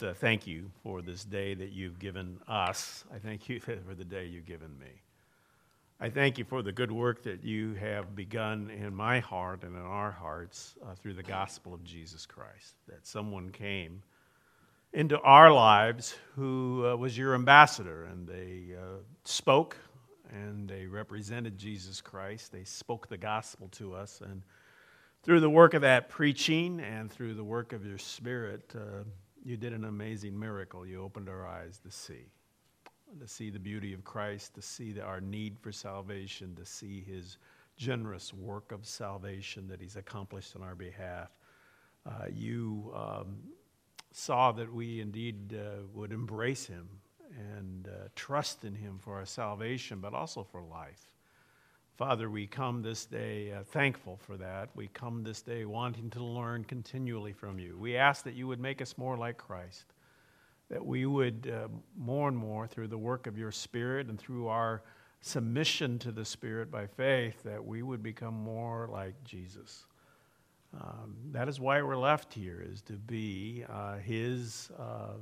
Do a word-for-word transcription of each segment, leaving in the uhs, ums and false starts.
uh, thank you for this day that you've given us. I thank you for the day you've given me. I thank you for the good work that you have begun in my heart and in our hearts uh, through the gospel of Jesus Christ, that someone came into our lives who uh, was your ambassador, and they uh, spoke and they represented Jesus Christ. They spoke the gospel to us, and through the work of that preaching and through the work of your Spirit, uh, you did an amazing miracle. You opened our eyes to see, to see the beauty of Christ, to see the, our need for salvation, to see his generous work of salvation that he's accomplished on our behalf. Uh, you um, saw that we indeed uh, would embrace him and uh, trust in him for our salvation, but also for life. Father, we come this day uh, thankful for that. We come this day wanting to learn continually from you. We ask that you would make us more like Christ, that we would uh, more and more through the work of your Spirit and through our submission to the Spirit by faith, that we would become more like Jesus. Um, that is why we're left here, is to be uh, his uh,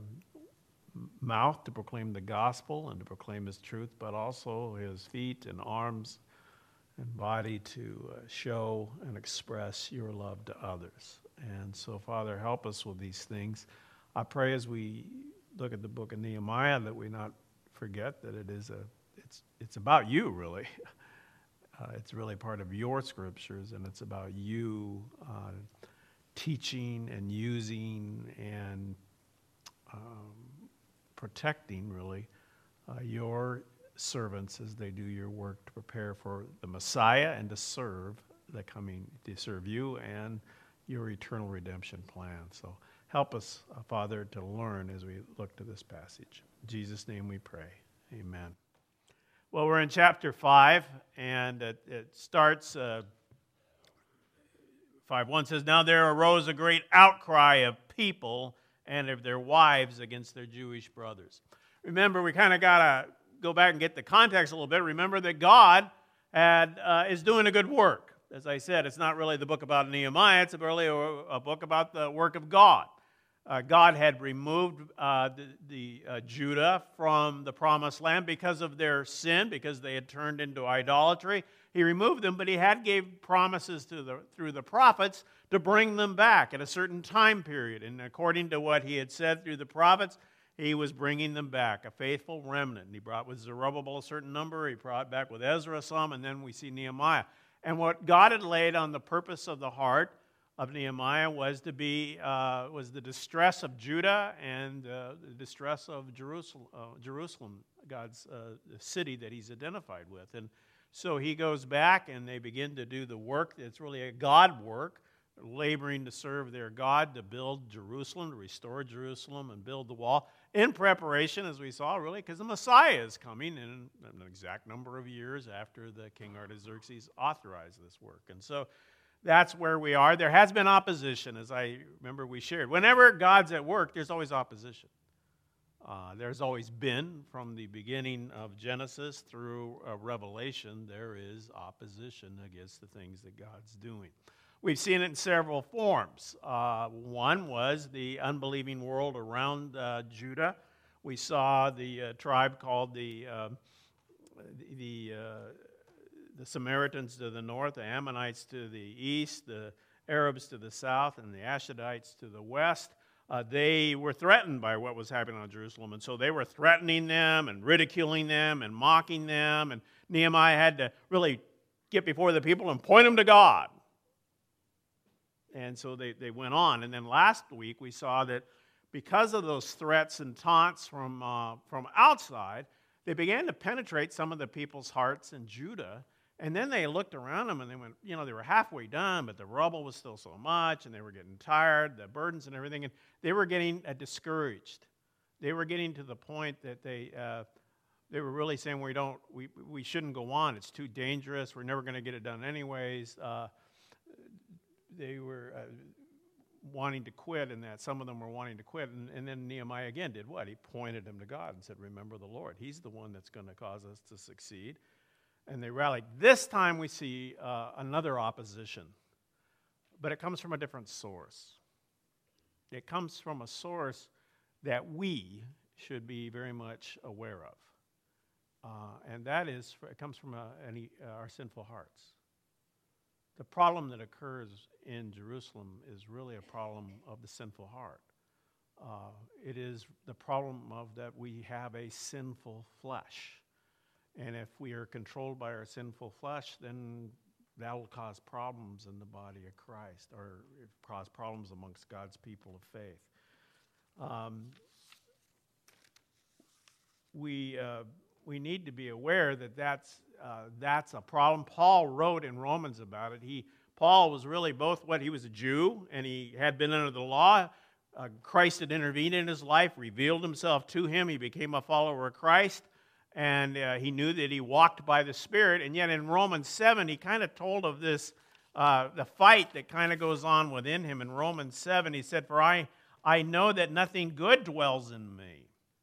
mouth to proclaim the gospel and to proclaim his truth, but also his feet and arms and body to uh, show and express your love to others. And so, Father, help us with these things. I pray as we look at the book of Nehemiah that we not forget that it is a, it's, it's about you, really. Uh, it's really part of your scriptures, and it's about you uh, teaching and using and um, protecting, really, uh, your servants as they do your work to prepare for the Messiah and to serve the coming, to serve you and your eternal redemption plan. So help us, uh, Father, to learn as we look to this passage. In Jesus' name we pray. Amen. Well, we're in chapter five, and it, it starts, uh, five one says, "Now there arose a great outcry of people and of their wives against their Jewish brothers." Remember, we kind of got to go back and get the context a little bit. Remember that God had, uh, is doing a good work. As I said, it's not really the book about Nehemiah. It's really a, a book about the work of God. Uh, God had removed uh, the, the uh, Judah from the promised land because of their sin, because they had turned into idolatry. He removed them, but he had gave promises to the, through the prophets to bring them back at a certain time period. And according to what he had said through the prophets, he was bringing them back, a faithful remnant. And he brought with Zerubbabel a certain number. He brought back with Ezra some, and then we see Nehemiah. And what God had laid on the purpose of the heart of Nehemiah was to be uh, was the distress of Judah and uh, the distress of Jerusalem, uh, Jerusalem, God's uh, city that he's identified with. And so he goes back, and they begin to do the work. It's really a God work, laboring to serve their God, to build Jerusalem, to restore Jerusalem, and build the wall in preparation, as we saw, really, because the Messiah is coming in an exact number of years after the King Artaxerxes authorized this work. And so that's where we are. There has been opposition, as I remember we shared. Whenever God's at work, there's always opposition. Uh, there's always been, from the beginning of Genesis through uh, Revelation, there is opposition against the things that God's doing. We've seen it in several forms. Uh, one was the unbelieving world around uh, Judah. We saw the uh, tribe called the uh, the uh, the Samaritans to the north, the Ammonites to the east, the Arabs to the south, and the Ashdodites to the west. Uh, they were threatened by what was happening on Jerusalem, and so they were threatening them and ridiculing them and mocking them. And Nehemiah had to really get before the people and point them to God. And so they, they went on. And then last week we saw that because of those threats and taunts from, uh, from outside, they began to penetrate some of the people's hearts in Judah. And then they looked around them and they went, you know, they were halfway done, but the rubble was still so much, and they were getting tired, the burdens and everything, and they were getting uh, discouraged. They were getting to the point that they uh, they were really saying, we don't, we we shouldn't go on. It's too dangerous. We're never going to get it done anyways. Uh, they were uh, wanting to quit, and that some of them were wanting to quit. And, and then Nehemiah again did what? He pointed them to God and said, remember the Lord. He's the one that's going to cause us to succeed. And they rallied. This time we see uh, another opposition, but it comes from a different source. It comes from a source that we should be very much aware of. Uh, and that is, it comes from uh, any, uh, our sinful hearts. The problem that occurs in Jerusalem is really a problem of the sinful heart. Uh, it is the problem of that we have a sinful flesh. And if we are controlled by our sinful flesh, then that will cause problems in the body of Christ, or cause problems amongst God's people of faith. Um, we uh, we need to be aware that that's uh, that's a problem. Paul wrote in Romans about it. He Paul was really both what he was a Jew and he had been under the law. Uh, Christ had intervened in his life, revealed himself to him. He became a follower of Christ, and uh, he knew that he walked by the Spirit. And yet in Romans seven, he kind of told of this, uh, the fight that kind of goes on within him. In Romans seven, he said, "For I, I know that nothing good dwells in me,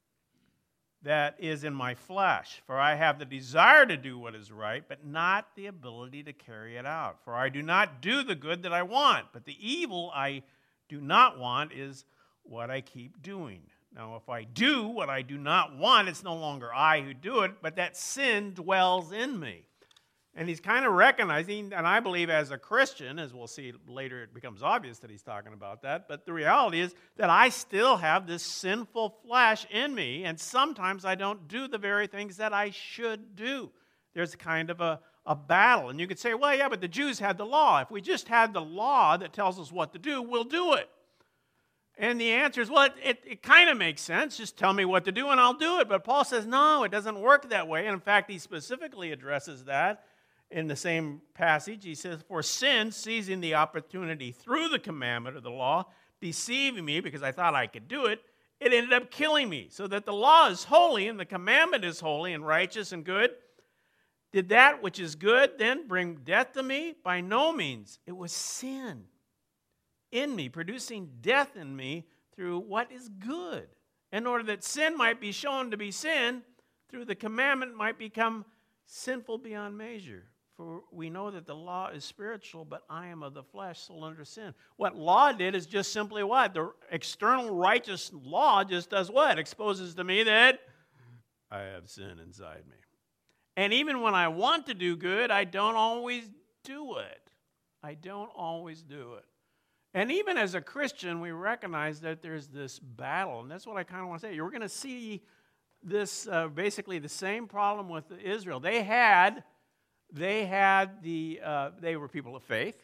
that is in my flesh. For I have the desire to do what is right, but not the ability to carry it out. For I do not do the good that I want, but the evil I do not want is what I keep doing. Now, if I do what I do not want, it's no longer I who do it, but that sin dwells in me." And he's kind of recognizing, and I believe as a Christian, as we'll see later, it becomes obvious that he's talking about that, but the reality is that I still have this sinful flesh in me, and sometimes I don't do the very things that I should do. There's kind of a, a battle. And you could say, well, yeah, but the Jews had the law. If we just had the law that tells us what to do, we'll do it. And the answer is, well, it, it, it kind of makes sense. Just tell me what to do and I'll do it. But Paul says, no, it doesn't work that way. And in fact, he specifically addresses that in the same passage. He says, "For sin, seizing the opportunity through the commandment of the law, deceiving me because I thought I could do it, it ended up killing me. So that the law is holy and the commandment is holy and righteous and good. Did that which is good then bring death to me? By no means. It was sin in me, producing death in me through what is good, in order that sin might be shown to be sin, through the commandment might become sinful beyond measure. For we know that the law is spiritual, but I am of the flesh, sold under sin." What law did is just simply what? The external righteous law just does what? Exposes to me that I have sin inside me. And even when I want to do good, I don't always do it. I don't always do it. And even as a Christian, we recognize that there's this battle. And that's what I kind of want to say. You're going to see this, uh, basically the same problem with Israel. They had, they had the, uh, they were people of faith.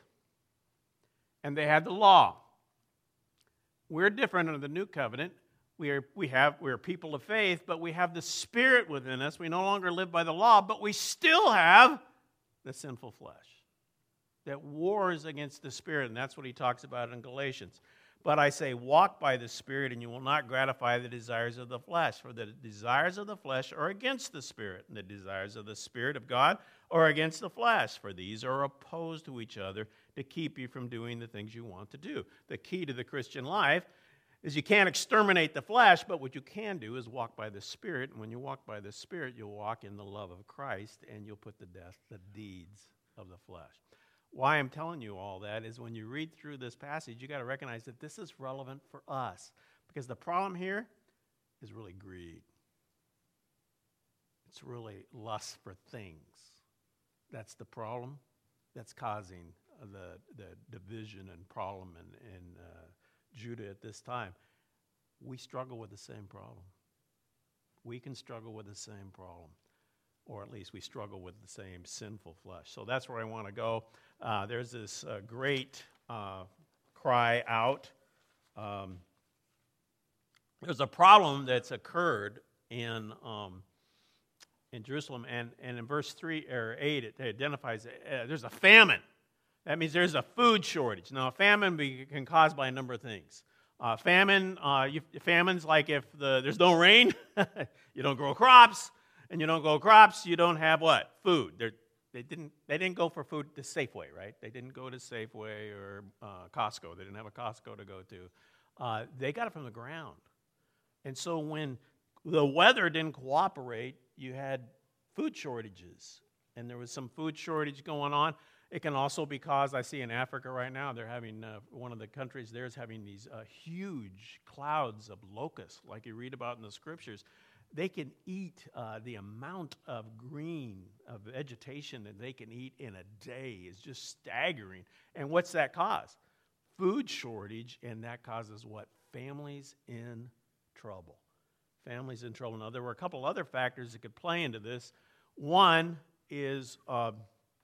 And they had the law. We're different under the new covenant. We are, we have, we're people of faith, but we have the Spirit within us. We no longer live by the law, but we still have the sinful flesh that wars against the Spirit, and that's what he talks about in Galatians. "But I say, walk by the Spirit, and you will not gratify the desires of the flesh. For the desires of the flesh are against the Spirit, and the desires of the Spirit of God are against the flesh. For these are opposed to each other to keep you from doing the things you want to do." The key to the Christian life is you can't exterminate the flesh, but what you can do is walk by the Spirit. And when you walk by the Spirit, you'll walk in the love of Christ, and you'll put to death the deeds of the flesh. Why I'm telling you all that is when you read through this passage, you got to recognize that this is relevant for us. Because the problem here is really greed. It's really lust for things. That's the problem that's causing the, the division and problem in, in uh, Judah at this time. We struggle with the same problem. We can struggle with the same problem. Or at least we struggle with the same sinful flesh. So that's where I want to go. Uh, there's this uh, great uh, cry out. Um, there's a problem that's occurred in um, in Jerusalem, and, and in verse three or eight, it identifies uh, there's a famine. That means there's a food shortage. Now, a famine be, can cause by a number of things. Uh, famine, uh, you, famine's like if the, there's no rain, you don't grow crops. And you don't grow crops, you don't have what? Food. They're, they didn't They didn't go for food to Safeway, right? They didn't go to Safeway or uh, Costco. They didn't have a Costco to go to. Uh, they got it from the ground. And so when the weather didn't cooperate, you had food shortages. And there was some food shortage going on. It can also be caused, I see in Africa right now, they're having, uh, one of the countries there is having these uh, huge clouds of locusts, like you read about in the scriptures. They can eat uh, the amount of green, of vegetation that they can eat in a day is just staggering. And what's that cause? Food shortage, and that causes what? Families in trouble. Families in trouble. Now, there were a couple other factors that could play into this. One is... Uh,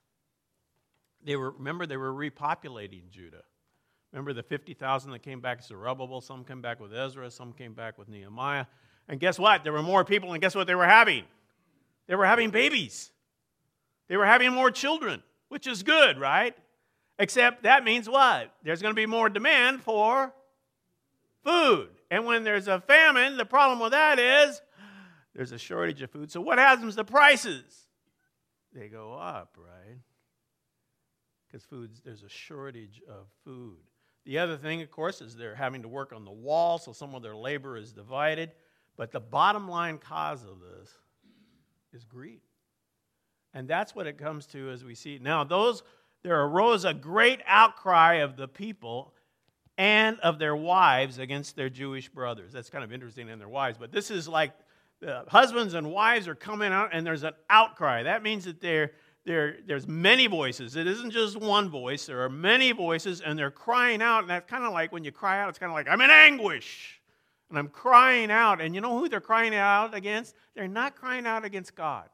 They were, remember, they were repopulating Judah. Remember the fifty thousand that came back as Zerubbabel, some came back with Ezra, some came back with Nehemiah. And guess what? There were more people, and guess what they were having? They were having babies. They were having more children, which is good, right? Except that means what? There's going to be more demand for food. And when there's a famine, the problem with that is there's a shortage of food. So what happens to prices? They go up, right? Because foods, there's a shortage of food. The other thing, of course, is they're having to work on the wall, so some of their labor is divided. But the bottom line cause of this is greed. And that's what it comes to as we see. Now, those there arose a great outcry of the people and of their wives against their Jewish brothers. That's kind of interesting in their wives. But this is like the husbands and wives are coming out, and there's an outcry. That means that they're There, there's many voices. It isn't just one voice. There are many voices, and they're crying out. And that's kind of like when you cry out, it's kind of like, I'm in anguish, and I'm crying out. And you know who they're crying out against? They're not crying out against God.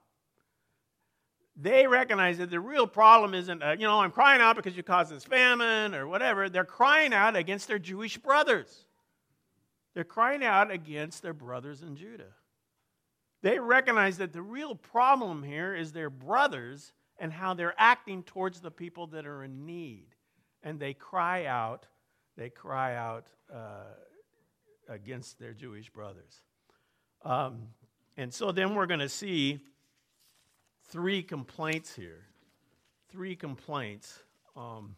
They recognize that the real problem isn't, uh, you know, I'm crying out because you caused this famine or whatever. They're crying out against their Jewish brothers. They're crying out against their brothers in Judah. They recognize that the real problem here is their brothers and how they're acting towards the people that are in need. And they cry out, they cry out uh, against their Jewish brothers. Um, and so then we're going to see three complaints here. Three complaints. Um,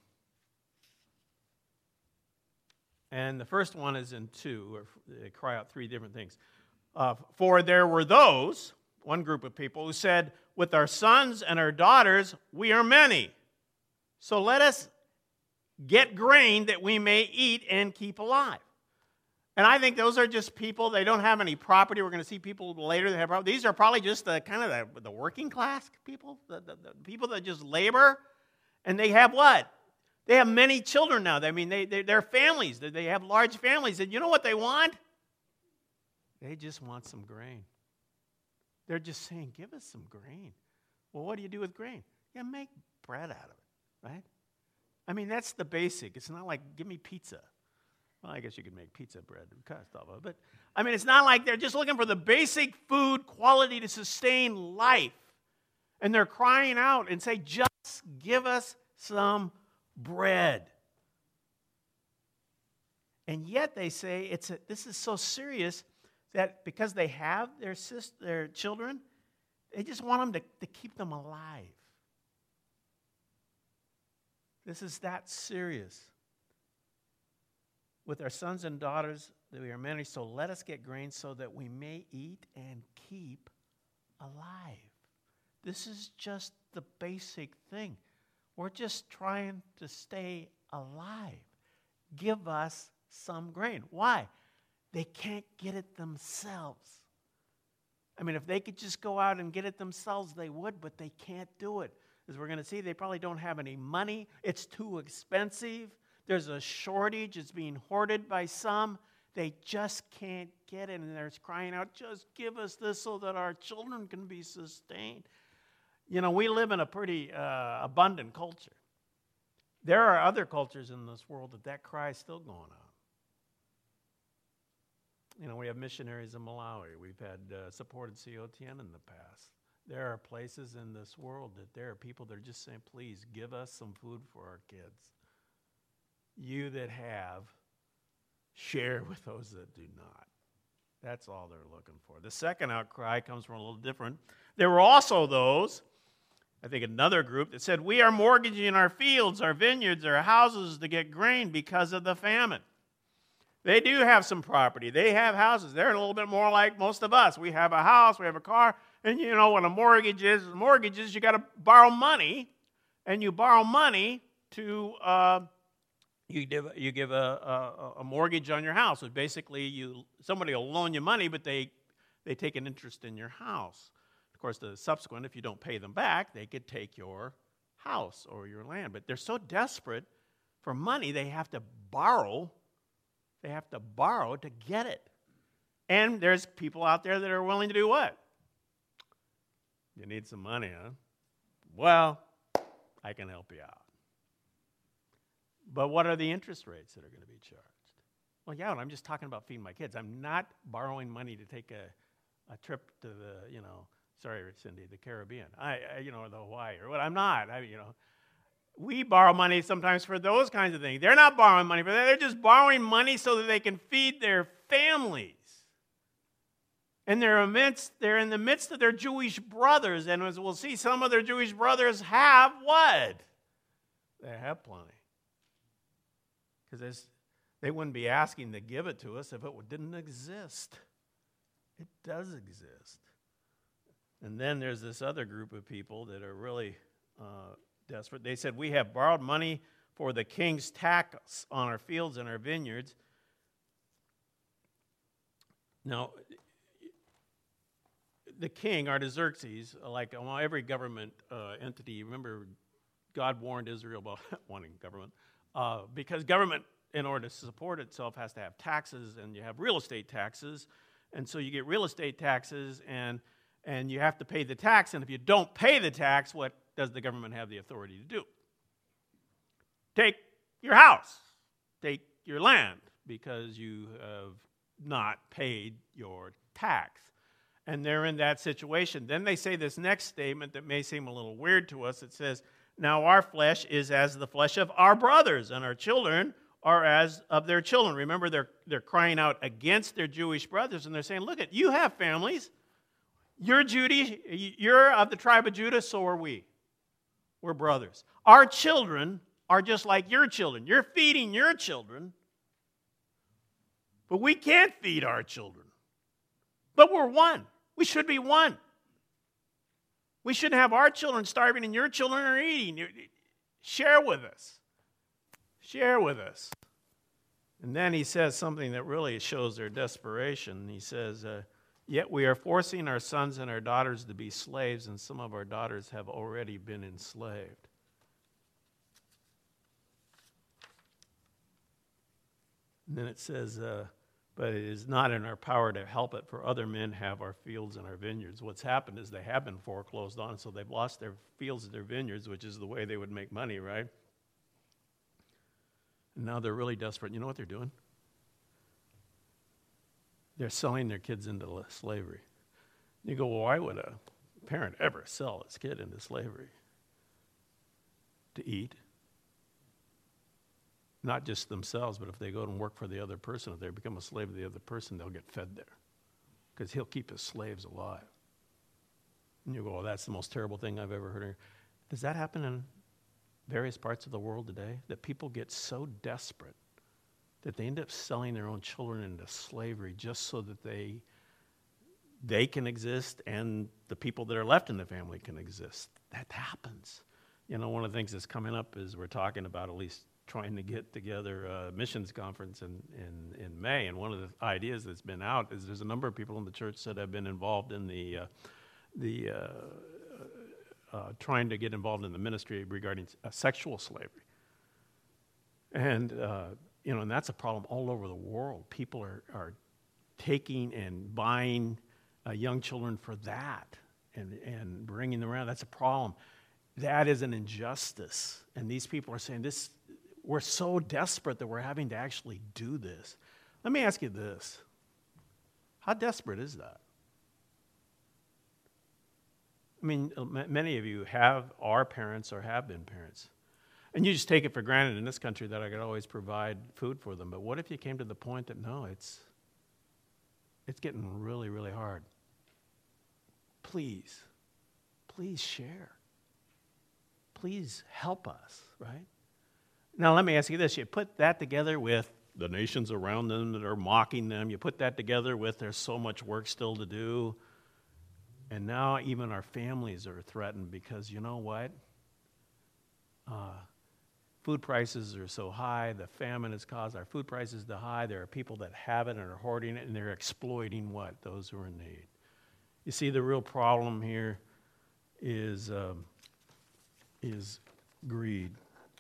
and the first one is in two, or they cry out three different things. Uh, for there were those, one group of people, who said, with our sons and our daughters, we are many. So let us get grain that we may eat and keep alive. And I think those are just people, they don't have any property. We're going to see people later that have property. These are probably just the kind of the, the working class people, the, the, the people that just labor. And they have what? They have many children now. I mean, they, they, they're families. They have large families. And you know what they want? They just want some grain. They're just saying, give us some grain. Well, what do you do with grain? You make bread out of it, right? I mean, that's the basic. It's not like, give me pizza. Well, I guess you could make pizza bread and kind of stuff. But, I mean, it's not like they're just looking for the basic food quality to sustain life. And they're crying out and say, just give us some bread. And yet they say, it's a, this is so serious that because they have their sister, their children, they just want them to, to keep them alive. This is that serious. With our sons and daughters that we are many, so let us get grain so that we may eat and keep alive. This is just the basic thing. We're just trying to stay alive. Give us some grain. Why? They can't get it themselves. I mean, if they could just go out and get it themselves, they would, but they can't do it. As we're going to see, they probably don't have any money. It's too expensive. There's a shortage. It's being hoarded by some. They just can't get it, and they're crying out, just give us this so that our children can be sustained. You know, we live in a pretty uh, abundant culture. There are other cultures in this world that that cry is still going on. You know, we have missionaries in Malawi. We've had uh, supported C O T N in the past. There are places in this world that there are people that are just saying, please give us some food for our kids. You that have, share with those that do not. That's all they're looking for. The second outcry comes from a little different. There were also those, I think another group, that said, we are mortgaging our fields, our vineyards, our houses to get grain because of the famine. They do have some property. They have houses. They're a little bit more like most of us. We have a house, we have a car, and you know what a mortgage is. Mortgages, you got to borrow money, and you borrow money to, uh, you give, you give a, a, a mortgage on your house. So basically, you somebody will loan you money, but they, they take an interest in your house. Of course, the subsequent, if you don't pay them back, they could take your house or your land. But they're so desperate for money, they have to borrow. They have to borrow to get it. And there's people out there that are willing to do what? You need some money, huh? Well, I can help you out. But what are the interest rates that are going to be charged? Well, yeah, I'm just talking about feeding my kids. I'm not borrowing money to take a, a trip to the, you know, sorry, Cindy, the Caribbean, I, I you know, or the Hawaii, or what. I'm not, I, you know. We borrow money sometimes for those kinds of things. They're not borrowing money for that. They're just borrowing money so that they can feed their families. And they're amidst, they're in the midst of their Jewish brothers. And as we'll see, some of their Jewish brothers have what? They have plenty. Because they wouldn't be asking to give it to us if it didn't exist. It does exist. And then there's this other group of people that are really uh, desperate. They said, we have borrowed money for the king's tax on our fields and our vineyards. Now, the king, Artaxerxes, like every government uh, entity, remember God warned Israel about wanting government, uh, because government, in order to support itself, has to have taxes, and you have real estate taxes, and so you get real estate taxes, and and you have to pay the tax, and if you don't pay the tax, what does the government have the authority to do? Take your house, take your land, because you have not paid your tax. And they're in that situation. Then they say this next statement that may seem a little weird to us. It says, now our flesh is as the flesh of our brothers, and our children are as of their children. Remember, they're, they're crying out against their Jewish brothers, and they're saying, look, at you have families. You're Judy, you're of the tribe of Judah, so are we. We're brothers. Our children are just like your children. You're feeding your children, but we can't feed our children. But we're one. We should be one. We shouldn't have our children starving and your children are eating. Share with us. Share with us. And then he says something that really shows their desperation. He says, uh, yet we are forcing our sons and our daughters to be slaves, and some of our daughters have already been enslaved. And then it says, uh, but it is not in our power to help it, for other men have our fields and our vineyards. What's happened is they have been foreclosed on, so they've lost their fields and their vineyards, which is the way they would make money, right? And now they're really desperate. You know what they're doing? They're selling their kids into slavery. You go, well, why would a parent ever sell his kid into slavery? To eat. Not just themselves, but if they go and work for the other person, if they become a slave to the other person, they'll get fed there. Because he'll keep his slaves alive. And you go, well, that's the most terrible thing I've ever heard. Does that happen in various parts of the world today? That people get so desperate that they end up selling their own children into slavery just so that they, they can exist and the people that are left in the family can exist. That happens. You know, one of the things that's coming up is we're talking about, at least trying to get together a missions conference in, in, in May, and one of the ideas that's been out is there's a number of people in the church that have been involved in the uh, the uh, uh, trying to get involved in the ministry regarding uh, sexual slavery, and uh, you know, and that's a problem all over the world. People are are taking and buying uh, young children for that, and and bringing them around. That's a problem. That is an injustice, and these people are saying this. We're so desperate that we're having to actually do this. Let me ask you this. How desperate is that? I mean, many of you have, are parents or have been parents. And you just take it for granted in this country that I could always provide food for them. But what if you came to the point that, no, it's, it's getting really, really hard? Please, please share. Please help us, right? Now, let me ask you this. You put that together with the nations around them that are mocking them. You put that together with there's so much work still to do. And now even our families are threatened because, you know what? Uh, food prices are so high. The famine has caused our food prices to high. There are people that have it and are hoarding it, and they're exploiting what? Those who are in need. You see, the real problem here is, um, is greed.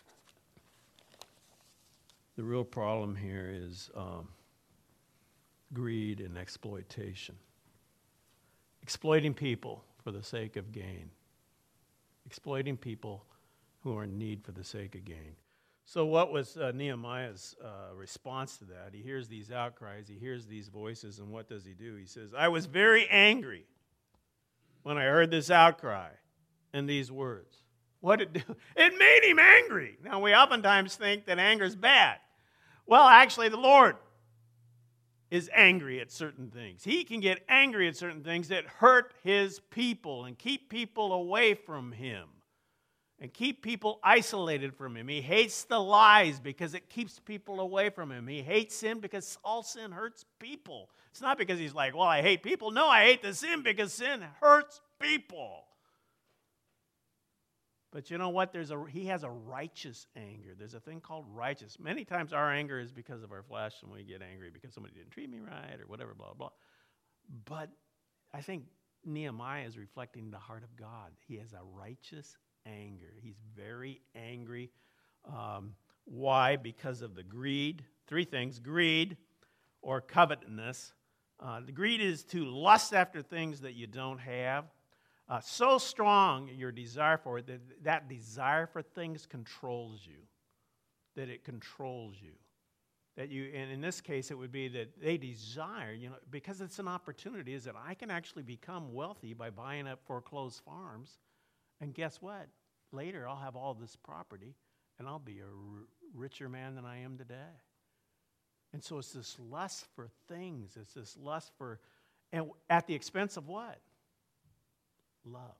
The real problem here is um, greed and exploitation. Exploiting people for the sake of gain. Exploiting people who are in need for the sake of gain. So what was uh, Nehemiah's uh, response to that? He hears these outcries, he hears these voices, and what does he do? He says, I was very angry when I heard this outcry and these words. What did it do? It made him angry. Now, we oftentimes think that anger is bad. Well, actually, the Lord is angry at certain things. He can get angry at certain things that hurt his people and keep people away from him and keep people isolated from him. He hates the lies because it keeps people away from him. He hates sin because all sin hurts people. It's not because he's like, well, I hate people. No, I hate the sin because sin hurts people. But you know what? There's a, he has a righteous anger. There's a thing called righteous. Many times our anger is because of our flesh, and we get angry because somebody didn't treat me right or whatever, blah, blah. But I think Nehemiah is reflecting the heart of God. He has a righteous anger. He's very angry. Um, why? Because of the greed. Three things: greed or covetousness. Uh, the greed is to lust after things that you don't have. Uh, so strong your desire for it that that desire for things controls you. That it controls you. That you, and in this case, it would be that they desire, you know, because it's an opportunity, is that I can actually become wealthy by buying up foreclosed farms. And guess what? Later, I'll have all this property, and I'll be a r- richer man than I am today. And so it's this lust for things. It's this lust for, and at the expense of what? Love.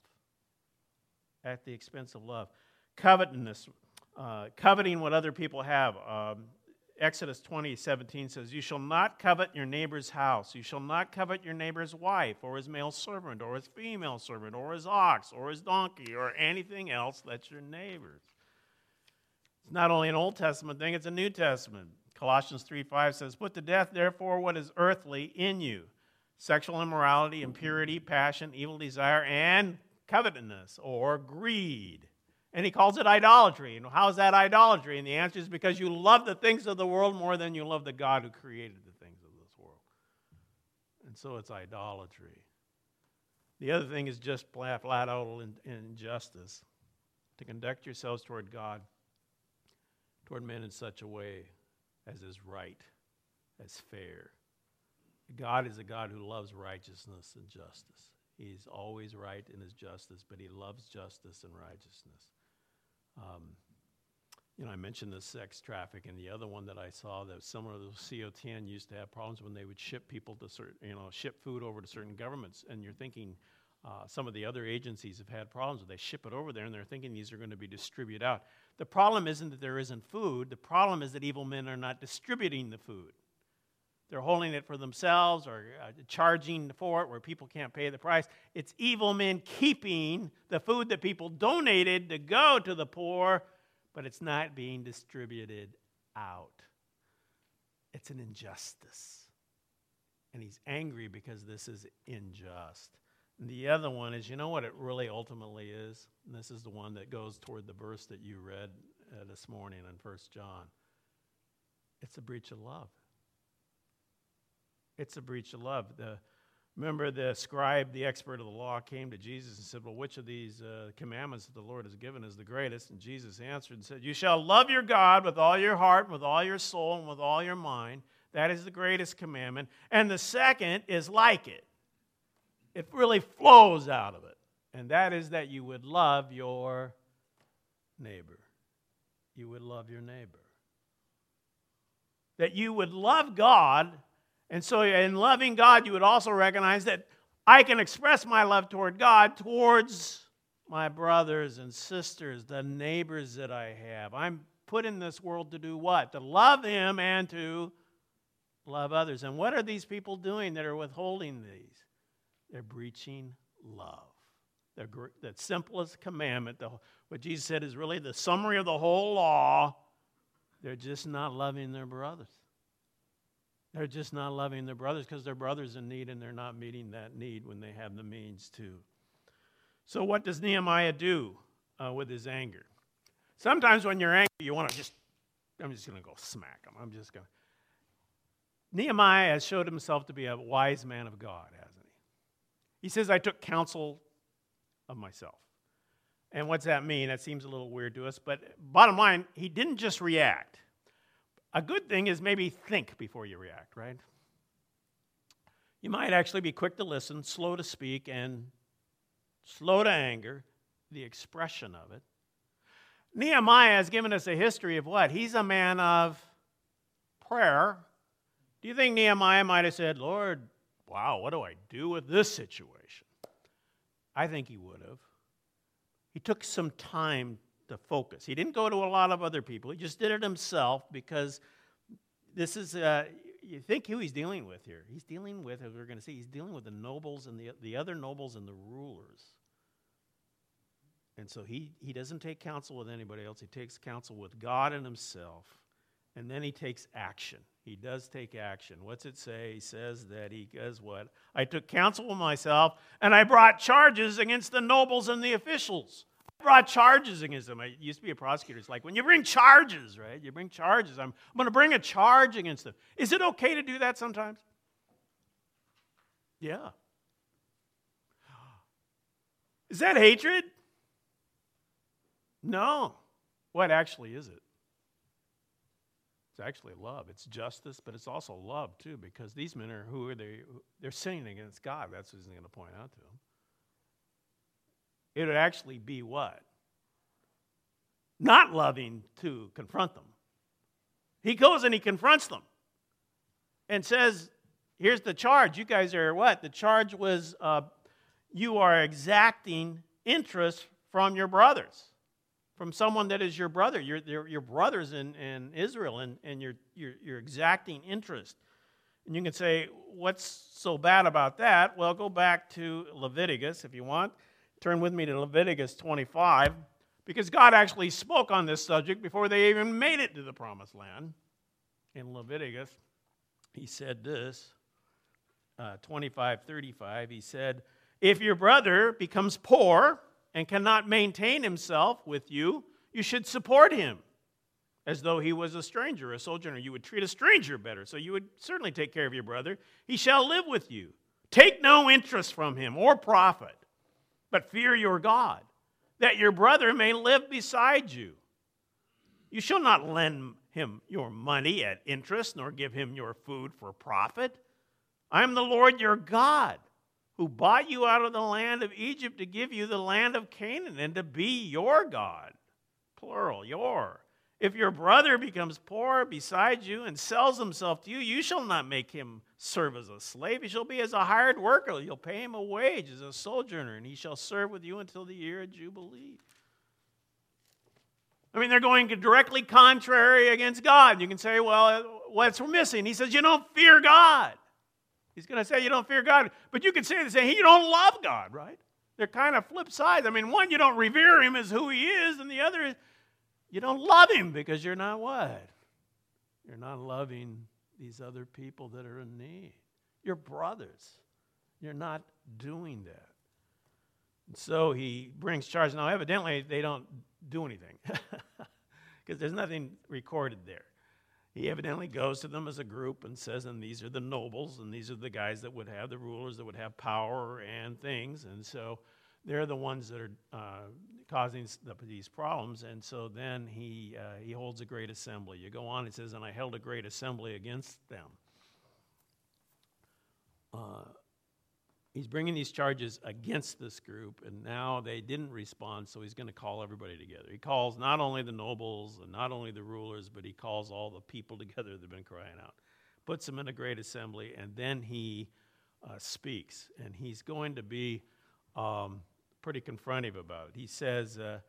At the expense of love. Covetousness. Uh, coveting what other people have. Um, Exodus twenty seventeen says, you shall not covet your neighbor's house. You shall not covet your neighbor's wife, or his male servant, or his female servant, or his ox, or his donkey, or anything else that's your neighbor's. It's not only an Old Testament thing, it's a New Testament. Colossians three five says, put to death, therefore, what is earthly in you. Sexual immorality, impurity, passion, evil desire, and covetousness, or greed. And he calls it idolatry. And how is that idolatry? And the answer is because you love the things of the world more than you love the God who created the things of this world. And so it's idolatry. The other thing is just flat, flat out injustice. To conduct yourselves toward God, toward men in such a way as is right, as fair. God is a God who loves righteousness and justice. He's always right in his justice, but he loves justice and righteousness. Um, you know, I mentioned the sex traffic, and the other one that I saw that was similar to C O T N used to have problems when they would ship people to certain, you know, ship food over to certain governments, and you're thinking uh, some of the other agencies have had problems where they ship it over there, and they're thinking these are going to be distributed out. The problem isn't that there isn't food. The problem is that evil men are not distributing the food. They're holding it for themselves or uh, charging for it where people can't pay the price. It's evil men keeping the food that people donated to go to the poor, but it's not being distributed out. It's an injustice. And he's angry because this is unjust. And the other one is, you know what it really ultimately is? And this is the one that goes toward the verse that you read uh, this morning in First John. It's a breach of love. It's a breach of love. The, remember the scribe, the expert of the law, came to Jesus and said, well, which of these uh, commandments that the Lord has given is the greatest? And Jesus answered and said, you shall love your God with all your heart, with all your soul, and with all your mind. That is the greatest commandment. And the second is like it. It really flows out of it. And that is that you would love your neighbor. You would love your neighbor. That you would love God. And so in loving God, you would also recognize that I can express my love toward God towards my brothers and sisters, the neighbors that I have. I'm put in this world to do what? To love him and to love others. And what are these people doing that are withholding these? They're breaching love. the, the simplest commandment, the, what Jesus said is really the summary of the whole law. They're just not loving their brothers. They're just not loving their brothers because their brother's in need and they're not meeting that need when they have the means to. So what does Nehemiah do uh, with his anger? Sometimes when you're angry, you want to just, I'm just going to go smack him. I'm just going to. Nehemiah has showed himself to be a wise man of God, hasn't he? He says, I took counsel of myself. And what's that mean? That seems a little weird to us, but bottom line, he didn't just react. A good thing is maybe think before you react, right? You might actually be quick to listen, slow to speak, and slow to anger, the expression of it. Nehemiah has given us a history of what? He's a man of prayer. Do you think Nehemiah might have said, Lord, wow, what do I do with this situation? I think he would have. He took some time to focus. He didn't go to a lot of other people. He just did it himself because this is, uh, you think who he's dealing with here. He's dealing with, as we're going to see, he's dealing with the nobles and the, the other nobles and the rulers. And so he, he doesn't take counsel with anybody else. He takes counsel with God and himself. And then he takes action. He does take action. What's it say? He says that he does what? I took counsel with myself, and I brought charges against the nobles and the officials. I brought charges against them. I used to be a prosecutor. It's like, when you bring charges, right? You bring charges. I'm, I'm going to bring a charge against them. Is it okay to do that sometimes? Yeah. Is that hatred? No. What actually is it? It's actually love. It's justice, but it's also love too, because these men are, who are they? They're sinning against God. That's what he's going to point out to them. It would actually be what? Not loving to confront them. He goes and he confronts them and says, here's the charge. You guys are what? The charge was uh, you are exacting interest from your brothers. From someone that is your brother. Your, your, your brothers in, in Israel, and, and you're, you're, you're exacting interest. And you can say, what's so bad about that? Well, go back to Leviticus if you want. Turn with me to Leviticus twenty-five, because God actually spoke on this subject before they even made it to the promised land. In Leviticus, he said this, uh, twenty-five thirty-five, he said, if your brother becomes poor and cannot maintain himself with you, you should support him as though he was a stranger, a sojourner. You would treat a stranger better, so you would certainly take care of your brother. He shall live with you. Take no interest from him or profit, but fear your God, that your brother may live beside you. You shall not lend him your money at interest, nor give him your food for profit. I am the Lord your God, who bought you out of the land of Egypt to give you the land of Canaan and to be your God. Plural, your. If your brother becomes poor beside you and sells himself to you, you shall not make him serve as a slave. He shall be as a hired worker. You'll pay him a wage as a sojourner, and he shall serve with you until the year of Jubilee. I mean, they're going directly contrary against God. You can say, well, what's missing? He says, you don't fear God. He's going to say you don't fear God. But you can say the same, you don't love God, right? They're kind of flip sides. I mean, one, you don't revere him as who he is, and the other is you don't love him because you're not what? You're not loving these other people that are in need. Your brothers. You're not doing that. And so he brings charge. Now, evidently, they don't do anything because there's nothing recorded there. He evidently goes to them as a group and says, and these are the nobles, and these are the guys that would have the rulers, that would have power and things. And so they're the ones that are uh, causing these problems. And so then he uh, he holds a great assembly. You go on, it says, and I held a great assembly against them. Uh, he's bringing these charges against this group, and now they didn't respond, so he's going to call everybody together. He calls not only the nobles and not only the rulers, but he calls all the people together that have been crying out, puts them in a great assembly, and then he uh, speaks. And he's going to be um, pretty confrontive about it. He says, uh,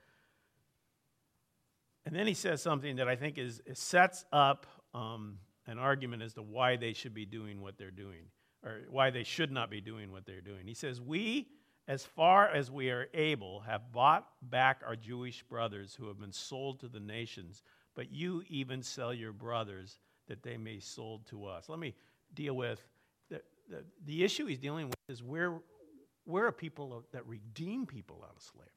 and then he says something that I think is, is sets up um, an argument as to why they should be doing what they're doing, or why they should not be doing what they're doing. He says, we as far as we are able, have bought back our Jewish brothers who have been sold to the nations, but you even sell your brothers that they may be sold to us. Let me deal with, the, the, the issue he's dealing with is we're, we're a people that redeem people out of slavery.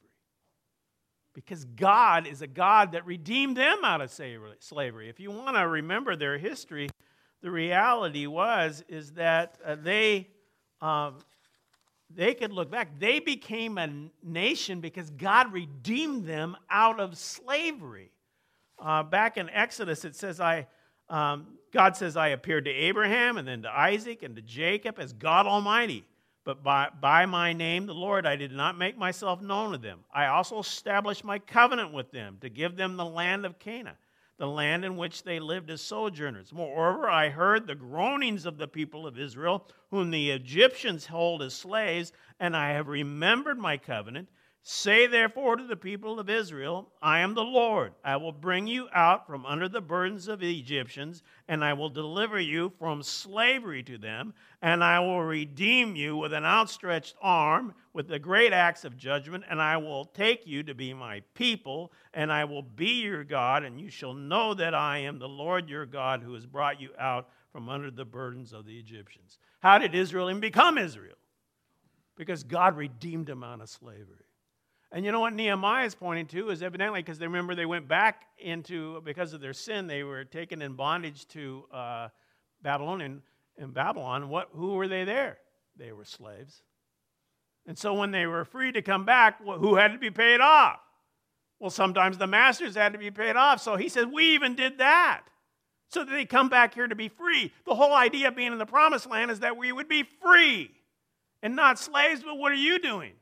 Because God is a God that redeemed them out of slavery. If you want to remember their history, the reality was is that uh, they um, they could look back. They became a nation because God redeemed them out of slavery. Uh, back in Exodus, it says, "I." Um, God says, "I appeared to Abraham and then to Isaac and to Jacob as God Almighty. But by, by my name, the Lord, I did not make myself known to them. I also established my covenant with them to give them the land of Canaan, the land in which they lived as sojourners. Moreover, I heard the groanings of the people of Israel, whom the Egyptians hold as slaves, and I have remembered my covenant. Say therefore to the people of Israel, I am the Lord. I will bring you out from under the burdens of the Egyptians, and I will deliver you from slavery to them, and I will redeem you with an outstretched arm, with the great acts of judgment, and I will take you to be my people, and I will be your God, and you shall know that I am the Lord your God who has brought you out from under the burdens of the Egyptians." How did Israel even become Israel? Because God redeemed them out of slavery. And you know what Nehemiah is pointing to is evidently because they remember they went back into, because of their sin, they were taken in bondage to uh, Babylon. And in Babylon, what, who were they there? They were slaves. And so when they were free to come back, who had to be paid off? Well, sometimes the masters had to be paid off. So he said, we even did that so that they come back here to be free. The whole idea of being in the promised land is that we would be free and not slaves. But what are you doing?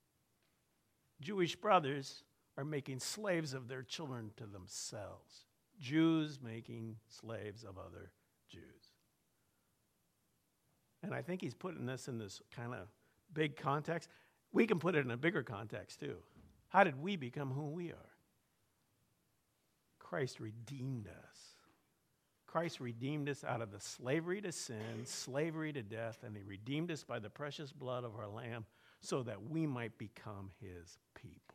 Jewish brothers are making slaves of their children to themselves. Jews making slaves of other Jews. And I think he's putting this in this kind of big context. We can put it in a bigger context too. How did we become who we are? Christ redeemed us. Christ redeemed us out of the slavery to sin, slavery to death, and he redeemed us by the precious blood of our Lamb, so that we might become his people.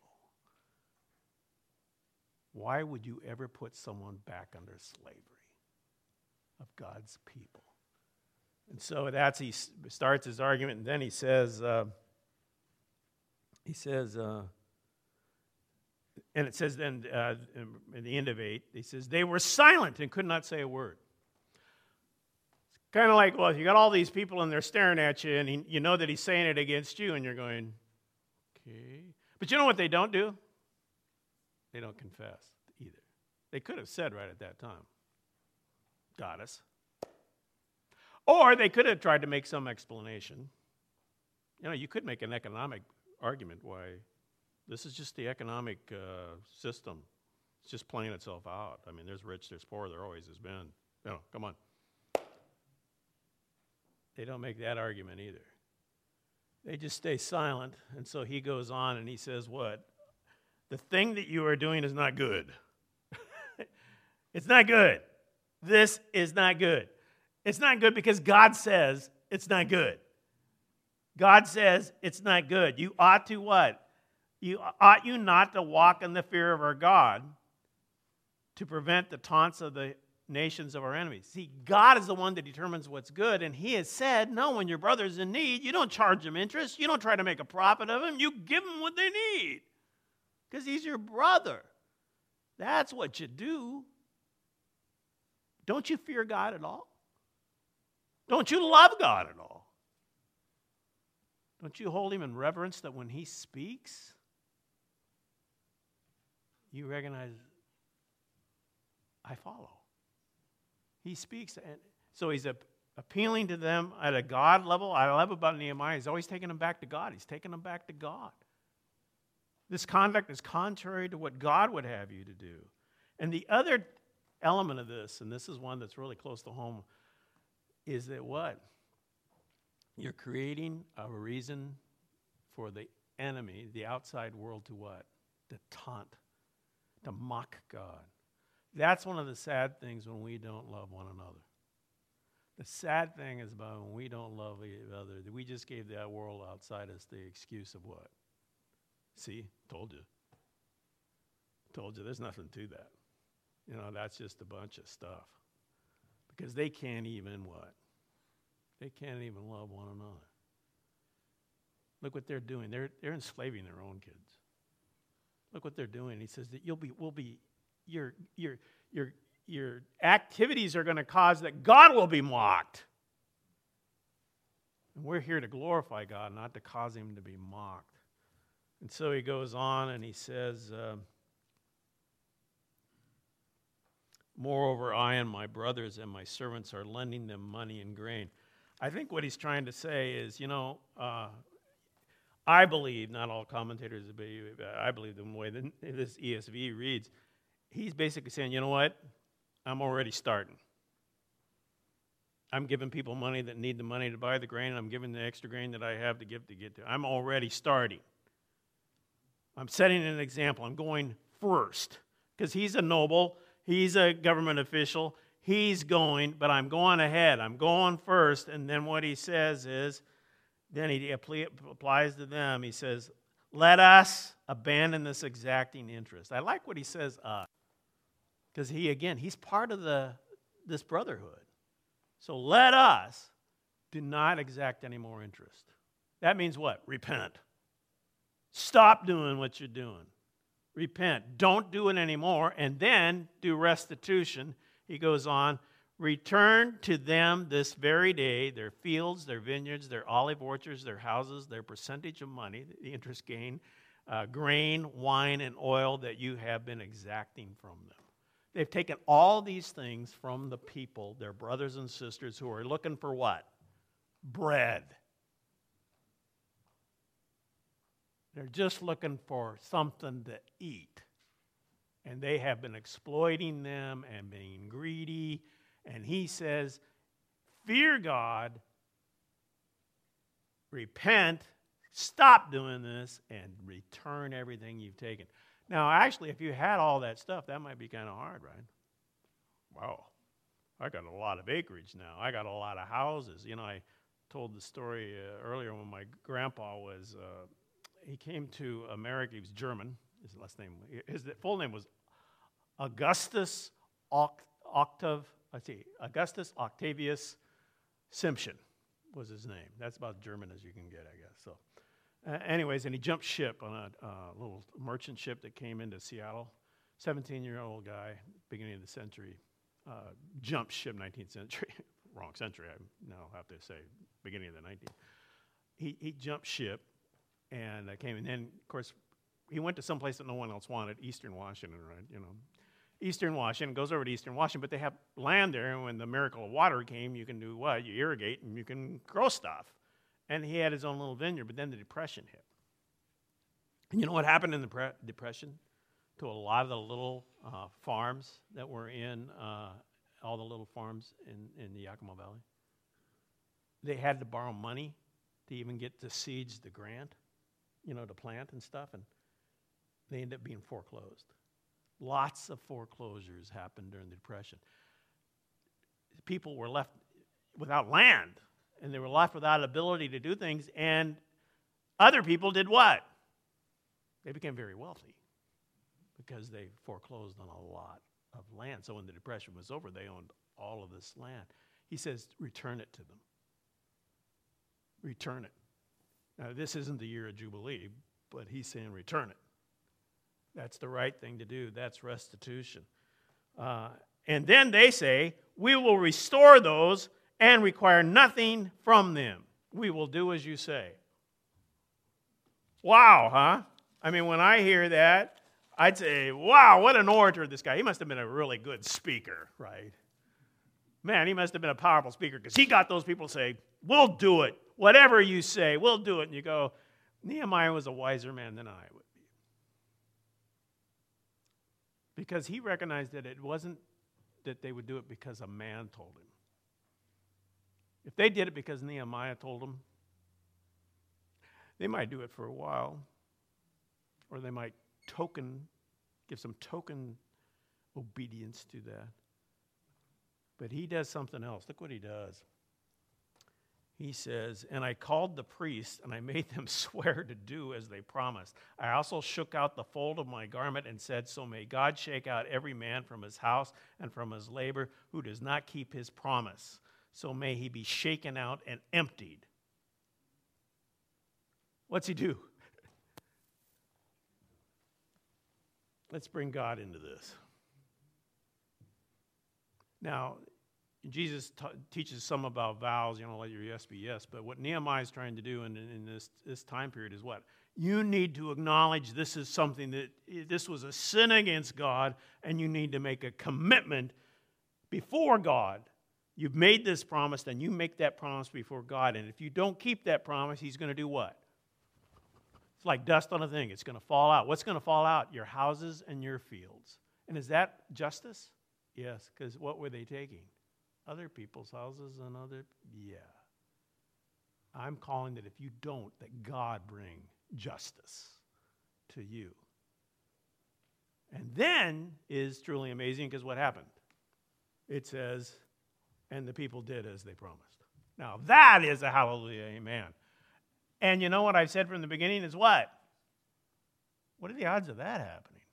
Why would you ever put someone back under slavery of God's people? And so that's, he starts his argument, and then he says, uh, he says, uh, and it says then uh, in the end of eight, he says, they were silent and could not say a word. Kind of like, well, if you got all these people and they're staring at you, and he, you know that he's saying it against you, and you're going, okay. But you know what they don't do? They don't confess either. They could have said right at that time, got us. Or they could have tried to make some explanation. You know, you could make an economic argument why this is just the economic uh, system. It's just playing itself out. I mean, there's rich, there's poor, there always has been. You know, come on. They don't make that argument either. They just stay silent, and so he goes on and he says what? The thing that you are doing is not good. It's not good. This is not good. It's not good because God says it's not good. God says it's not good. You ought to what? You ought you not to walk in the fear of our God to prevent the taunts of the nations of our enemies. See, God is the one that determines what's good, and he has said, no, when your brother's in need, you don't charge them interest. You don't try to make a profit of him. You give them what they need because he's your brother. That's what you do. Don't you fear God at all? Don't you love God at all? Don't you hold him in reverence that when he speaks, you recognize, I follow. He speaks, and so he's a, appealing to them at a God level. I love about Nehemiah, he's always taking them back to God. He's taking them back to God. This conduct is contrary to what God would have you to do. And the other element of this, and this is one that's really close to home, is that what? You're creating a reason for the enemy, the outside world, to what? To taunt, to mock God. That's one of the sad things when we don't love one another. The sad thing is about when we don't love each other, we just gave that world outside us the excuse of what? See, told you. Told you, there's nothing to that. You know, that's just a bunch of stuff. Because they can't even what? They can't even love one another. Look what they're doing. They're they're enslaving their own kids. Look what they're doing. He says that you'll be will be your your your your activities are going to cause that God will be mocked. And we're here to glorify God, not to cause him to be mocked. And so he goes on and he says, uh, moreover, I and my brothers and my servants are lending them money and grain. I think what he's trying to say is, you know, uh, I believe, not all commentators, but I believe the way that this E S V reads, he's basically saying, you know what? I'm already starting. I'm giving people money that need the money to buy the grain, and I'm giving the extra grain that I have to give to get to. I'm already starting. I'm setting an example. I'm going first. Because he's a noble, he's a government official, he's going, but I'm going ahead. I'm going first, and then what he says is, then he applies to them, he says, let us abandon this exacting interest. I like what he says, uh, because he, again, he's part of the this brotherhood. So let us do not exact any more interest. That means what? Repent. Stop doing what you're doing. Repent. Don't do it anymore, and then do restitution. He goes on, return to them this very day their fields, their vineyards, their olive orchards, their houses, their percentage of money, the interest gain, uh, grain, wine, and oil that you have been exacting from them. They've taken all these things from the people, their brothers and sisters, who are looking for what? Bread. They're just looking for something to eat. And they have been exploiting them and being greedy. And he says, fear God, repent, stop doing this, and return everything you've taken. Now, actually, if you had all that stuff, that might be kind of hard, right? Wow, I got a lot of acreage now. I got a lot of houses. You know, I told the story uh, earlier when my grandpa was, uh, he came to America. He was German. His last name, his full name was Augustus Oct- Octav, let's see, Augustus Octavius Simpson was his name. That's about German as you can get, I guess. So. Uh, anyways, and he jumped ship on a uh, little merchant ship that came into Seattle. seventeen-year-old guy, beginning of the century, uh, jumped ship, nineteenth century. Wrong century, I now have to say, beginning of the nineteenth. He, he jumped ship and uh, came, and then, of course, he went to some place that no one else wanted, Eastern Washington, right? You know, Eastern Washington, goes over to Eastern Washington, but they have land there, and when the miracle of water came, you can do what? You irrigate, and you can grow stuff. And he had his own little vineyard, but then the Depression hit. And you know what happened in the pre- Depression to a lot of the little uh, farms that were in, uh, all the little farms in, in the Yakima Valley? They had to borrow money to even get the seeds, the grant, you know, to plant and stuff, and they ended up being foreclosed. Lots of foreclosures happened during the Depression. People were left without land. And they were left without ability to do things, and other people did what? They became very wealthy because they foreclosed on a lot of land. So when the Depression was over, they owned all of this land. He says, return it to them. Return it. Now, this isn't the year of Jubilee, but he's saying return it. That's the right thing to do. That's restitution. Uh, and then they say, we will restore those and require nothing from them. We will do as you say. Wow, huh? I mean, when I hear that, I'd say, wow, what an orator this guy. He must have been a really good speaker, right? Man, he must have been a powerful speaker because he got those people to say, we'll do it. Whatever you say, we'll do it. And you go, Nehemiah was a wiser man than I would be. Because he recognized that it wasn't that they would do it because a man told him. If they did it because Nehemiah told them, they might do it for a while, or they might token, give some token obedience to that. But he does something else. Look what he does. He says, and I called the priests, and I made them swear to do as they promised. I also shook out the fold of my garment and said, so may God shake out every man from his house and from his labor who does not keep his promise. So may he be shaken out and emptied. What's he do? Let's bring God into this. Now, Jesus t- teaches some about vows, you know, let your yes be yes. But what Nehemiah is trying to do in, in this, this time period is what? You need to acknowledge this is something that, this was a sin against God, and you need to make a commitment before God. You've made this promise, then you make that promise before God. And if you don't keep that promise, he's going to do what? It's like dust on a thing. It's going to fall out. What's going to fall out? Your houses and your fields. And is that justice? Yes, because what were they taking? Other people's houses and other, yeah. I'm calling that if you don't, that God bring justice to you. And then is truly amazing because what happened? It says, and the people did as they promised. Now that is a hallelujah, amen. And you know what I've said from the beginning is what? What are the odds of that happening?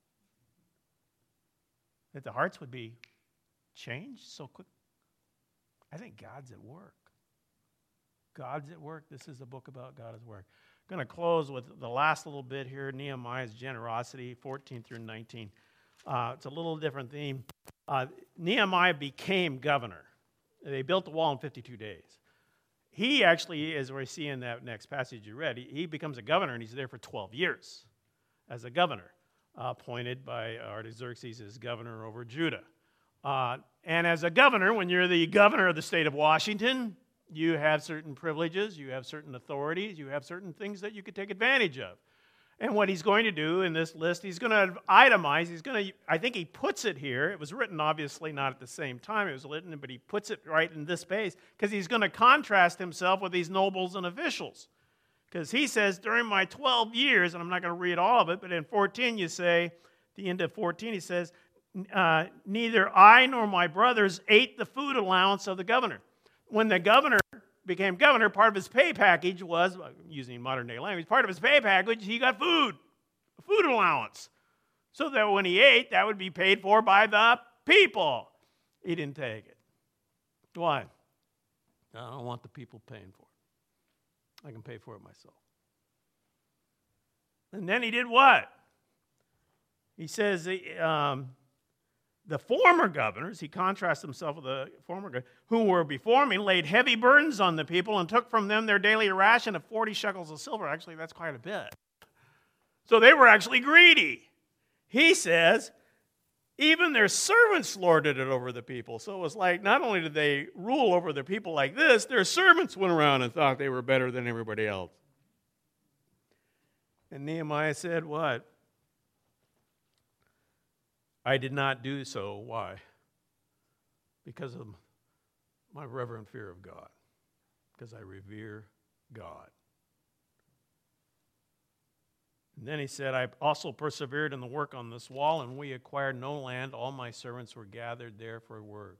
That the hearts would be changed so quick? I think God's at work. God's at work. This is a book about God's work. I'm going to close with the last little bit here, Nehemiah's generosity, fourteen through nineteen. Uh, it's a little different theme. Uh, Nehemiah became governor. They built the wall in fifty-two days. He actually, as we see in that next passage you read, he, he becomes a governor, and he's there for twelve years as a governor, uh, appointed by Artaxerxes as governor over Judah. Uh, and as a governor, when you're the governor of the state of Washington, you have certain privileges, you have certain authorities, you have certain things that you could take advantage of. And what he's going to do in this list, he's going to itemize, he's going to, I think he puts it here, it was written obviously not at the same time, it was written, but he puts it right in this space, because he's going to contrast himself with these nobles and officials. Because he says, during my twelve years, and I'm not going to read all of it, but in fourteen you say, at the end of fourteen he says, Uh, neither I nor my brothers ate the food allowance of the governor. When the governor became governor, part of his pay package was, using modern day language, part of his pay package, he got food, a food allowance. So that when he ate, that would be paid for by the people. He didn't take it. Why? I don't want the people paying for it. I can pay for it myself. And then he did what? He says, um, the former governors, he contrasts himself with the former governors, who were before me, laid heavy burdens on the people and took from them their daily ration of forty shekels of silver. Actually, that's quite a bit. So they were actually greedy. He says, even their servants lorded it over the people. So it was like, not only did they rule over the people like this, their servants went around and thought they were better than everybody else. And Nehemiah said, what? I did not do so. Why? Because of my reverent fear of God. Because I revere God. And then he said, I also persevered in the work on this wall, and we acquired no land. All my servants were gathered there for work.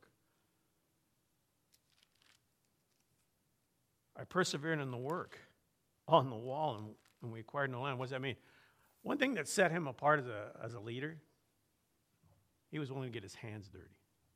I persevered in the work on the wall, and, and we acquired no land. What does that mean? One thing that set him apart as a, as a leader, he was willing to get his hands dirty.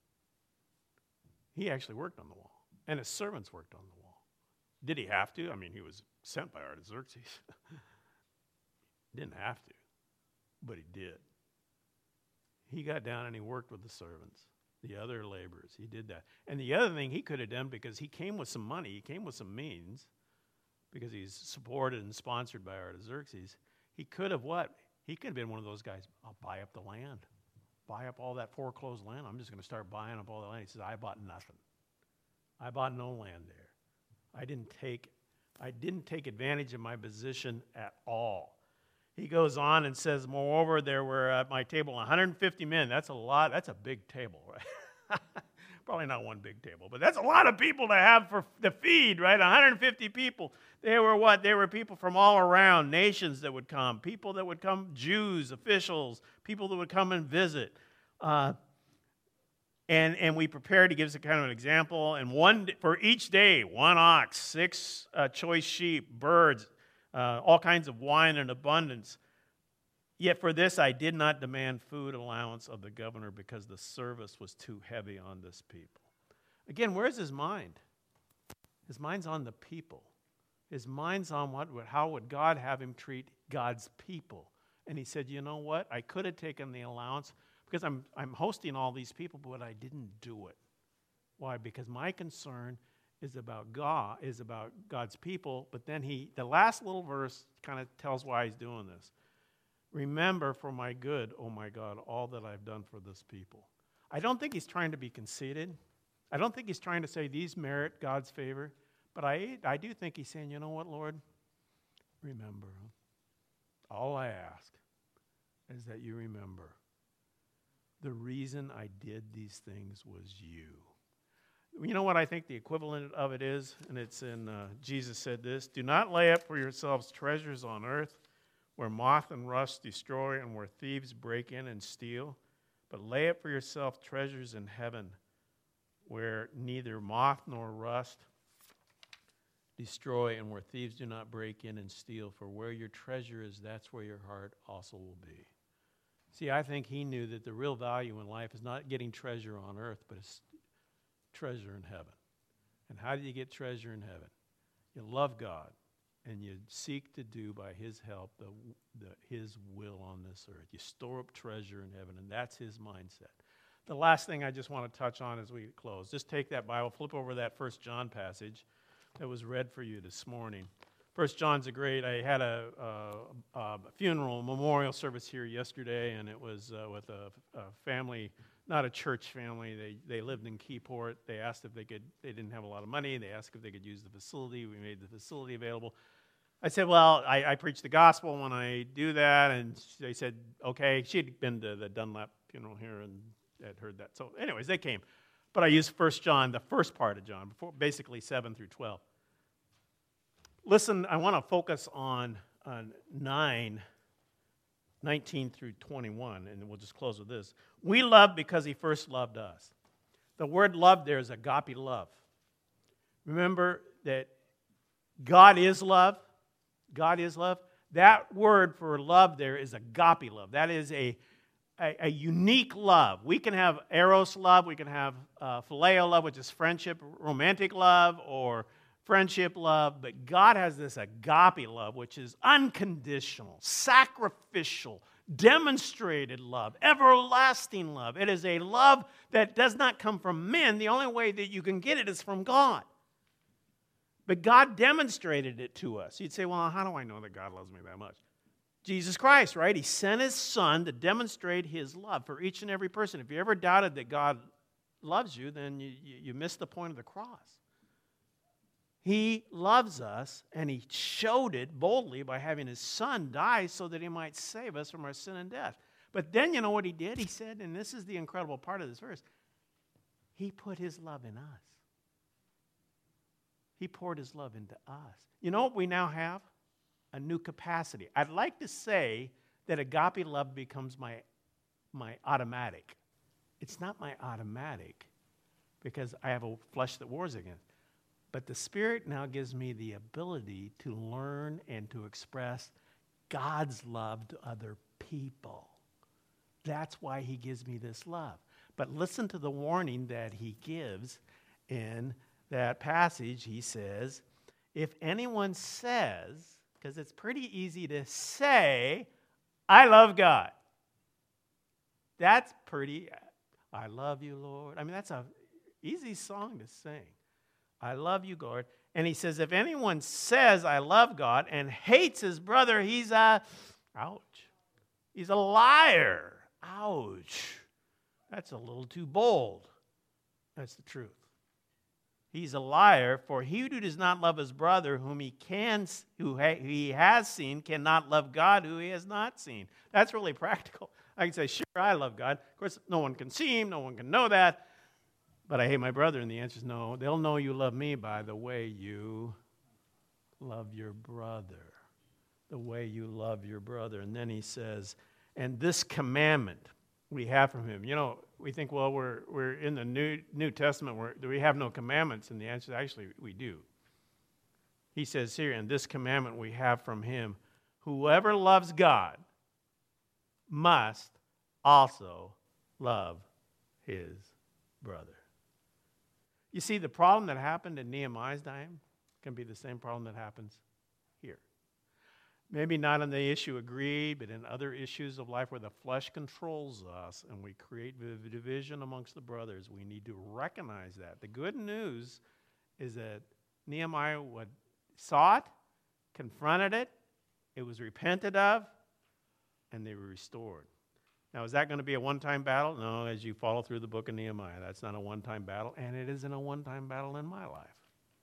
He actually worked on the wall, and his servants worked on the wall. Did he have to? I mean, he was sent by Artaxerxes. Didn't have to, but he did. He got down and he worked with the servants, the other laborers. He did that. And the other thing he could have done, because he came with some money, he came with some means, because he's supported and sponsored by Artaxerxes, he could have what? He could have been one of those guys, I'll buy up the land. Buy up all that foreclosed land. I'm just going to start buying up all the land. He says, I bought nothing. I bought no land there. I didn't take, I didn't take advantage of my position at all. He goes on and says, moreover, there were at my table one hundred fifty men. That's a lot. That's a big table, right? Probably not one big table, but that's a lot of people to have for the feed, right? one hundred fifty people. They were what? They were people from all around, nations that would come, people that would come, Jews, officials, people that would come and visit. Uh, And, and we prepared, he gives a kind of an example, and one for each day, one ox, six uh, choice sheep, birds, uh, all kinds of wine in abundance. Yet for this I did not demand food allowance of the governor because the service was too heavy on this people. Again, where's his mind? His mind's on the people. His mind's on what, how would God have him treat God's people. And he said, you know what? I could have taken the allowance because I'm, I'm hosting all these people, but I didn't do it. Why? Because my concern is about God, is about God's people. But then he, the last little verse kind of tells why he's doing this. Remember for my good, oh my God, all that I've done for this people. I don't think he's trying to be conceited. I don't think he's trying to say these merit God's favor. But I, I do think he's saying, you know what, Lord? Remember. All I ask is that you remember. The reason I did these things was you. You know what I think the equivalent of it is? And it's in, uh, Jesus said this, do not lay up for yourselves treasures on earth where moth and rust destroy and where thieves break in and steal, but lay up for yourself treasures in heaven where neither moth nor rust destroy and where thieves do not break in and steal. For where your treasure is, that's where your heart also will be. See, I think he knew that the real value in life is not getting treasure on earth, but it's treasure in heaven. And how do you get treasure in heaven? You love God, and you seek to do by his help the, the, his will on this earth. You store up treasure in heaven, and that's his mindset. The last thing I just want to touch on as we close, just take that Bible, flip over that First John passage that was read for you this morning. First John's a great, I had a, a, a funeral, memorial service here yesterday, and it was uh, with a, a family, not a church family. They they lived in Keyport. They asked if they could, they didn't have a lot of money. They asked if they could use the facility. We made the facility available. I said, well, I, I preach the gospel when I do that, and they said, okay. She had been to the Dunlap funeral here and had heard that. So anyways, they came. But I used First John, the first part of John, before, basically seven through twelve. Listen, I want to focus on, on nine, nineteen through twenty-one, and we'll just close with this. We love because he first loved us. The word love there is agape love. Remember that God is love. God is love. That word for love there is agape love. That is a A, a unique love. We can have eros love, we can have uh, phileo love, which is friendship, romantic love, or friendship love, but God has this agape love, which is unconditional, sacrificial, demonstrated love, everlasting love. It is a love that does not come from men. The only way that you can get it is from God. But God demonstrated it to us. You'd say, well, how do I know that God loves me that much? Jesus Christ, right? He sent his son to demonstrate his love for each and every person. If you ever doubted that God loves you, then you, you, you missed the point of the cross. He loves us, and he showed it boldly by having his son die so that he might save us from our sin and death. But then you know what he did? He said, and this is the incredible part of this verse, he put his love in us. He poured his love into us. You know what we now have? A new capacity. I'd like to say that agape love becomes my, my automatic. It's not my automatic because I have a flesh that wars against. But the Spirit now gives me the ability to learn and to express God's love to other people. That's why he gives me this love. But listen to the warning that he gives in that passage. He says, if anyone says, because it's pretty easy to say, I love God. That's pretty, I love you, Lord. I mean, that's an easy song to sing. I love you, Lord. And he says, if anyone says, I love God, and hates his brother, he's a, ouch, he's a liar. Ouch. That's a little too bold. That's the truth. He's a liar, for he who does not love his brother whom he can, who he has seen, cannot love God who he has not seen. That's really practical. I can say, sure, I love God. Of course, no one can see him, no one can know that. But I hate my brother, and the answer is no. They'll know you love me by the way you love your brother. The way you love your brother. And then he says, and this commandment we have from him. You know, we think, well, we're, we're in the New, New Testament, we're, do we have no commandments? And the answer is actually we do. He says here, and this commandment we have from him, whoever loves God must also love his brother. You see, the problem that happened in Nehemiah's time can be the same problem that happens here. Maybe not on the issue of greed, but in other issues of life where the flesh controls us and we create division amongst the brothers. We need to recognize that. The good news is that Nehemiah would, saw it, confronted it, it was repented of, and they were restored. Now, is that going to be a one-time battle? No, as you follow through the book of Nehemiah, that's not a one-time battle, and it isn't a one-time battle in my life.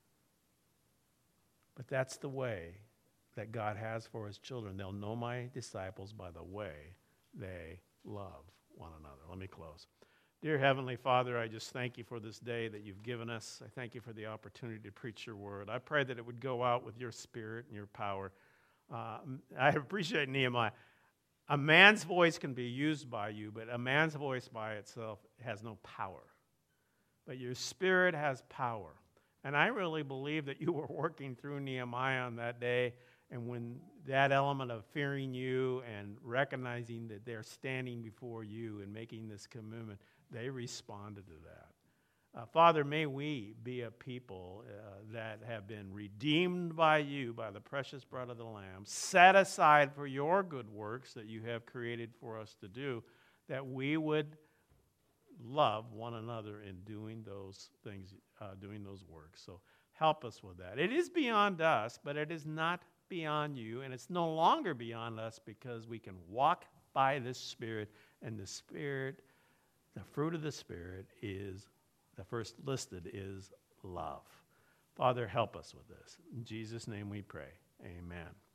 But that's the way that God has for his children. They'll know my disciples by the way they love one another. Let me close. Dear Heavenly Father, I just thank you for this day that you've given us. I thank you for the opportunity to preach your word. I pray that it would go out with your spirit and your power. Uh, I appreciate Nehemiah. A man's voice can be used by you, but a man's voice by itself has no power. But your spirit has power. And I really believe that you were working through Nehemiah on that day, and when that element of fearing you and recognizing that they're standing before you and making this commitment, they responded to that. Uh, Father, may we be a people uh, that have been redeemed by you, by the precious blood of the Lamb, set aside for your good works that you have created for us to do, that we would love one another in doing those things, uh, doing those works. So help us with that. It is beyond us, but it is not beyond you, and it's no longer beyond us because we can walk by this Spirit, and the Spirit, the fruit of the Spirit is, the first listed is love. Father, help us with this. In Jesus' name we pray. Amen.